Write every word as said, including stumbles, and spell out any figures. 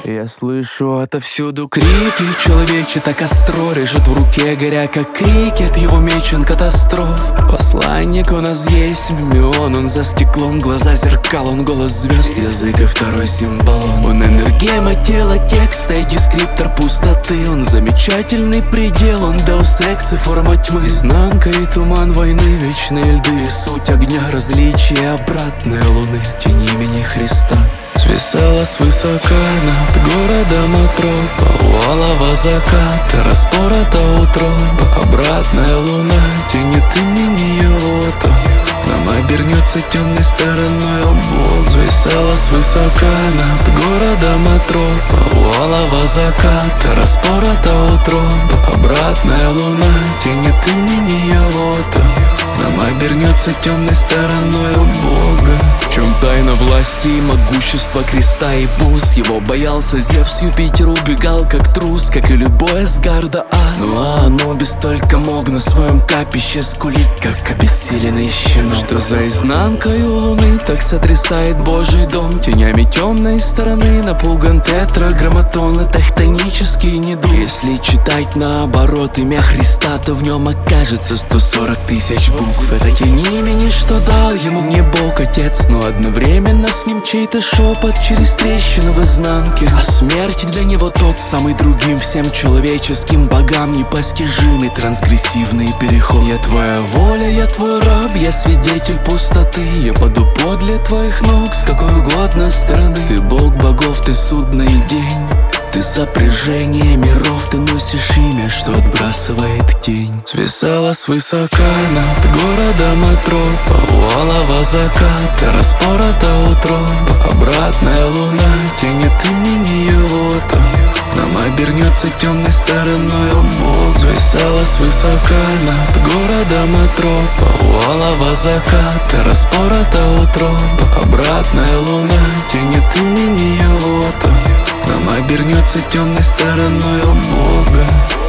Я слышу отовсюду крики, человече так остро режет в руке, горя как крикет, его мечен катастроф. Посланник у нас есть миллион, он за стеклом, глаза зеркал, он голос звезд, язык и второй символ. Он энергема тела, текста и дескриптор пустоты. Он замечательный предел, он деус экс и форма тьмы. Изнанка и туман войны, вечные льды и суть огня, различия обратной луны, тень имени Христа. Свисала свысока над городом отрог, полуалого заката, распорота утроба. Обратная луна тенит имени его-то, нам обернется темной стороной обок. Свисала свысока над городом отрог, полуалого заката, распорота утроба. Обратная луна тенит имени его-то, нам обернется темной стороной у Бога. В чем тайна власти и могущества креста и бус? Его боялся Зевс, Юпитер убегал как трус, как и любой Асгарда ас. Ну а Анубис только мог на своем капище скулить, как обессиленный щенок. Что за изнанкой у луны так сотрясает Божий дом? Тенями темной стороны напуган тетраграмматон и тектонический недуг. Если читать наоборот имя Христа, то в нем окажется сто сорок тысяч букв. Это тень имени, что дал ему не Бог Отец, но одновременно с ним чей-то шепот через трещину в изнанке. А смерть для него тот самый другим всем человеческим богам непостижимый трансгрессивный переход. Я твоя воля, я твой раб, я свидетель пустоты. Я паду подле твоих ног с какой угодно стороны. Ты бог богов, ты судный день, ты сопряжение миров, ты носишь имя, что отбрасывает тень. Свисала свысока над городом отрог, полуалого заката, распорота утроба. Обратная луна тенит имени его-то, нам обернется темной стороной обок. Свисала свысока над городом отрог, полуалого заката, распорота утроба. Обратная луна тенит имени его-то, нам обернется темной стороной у Бога.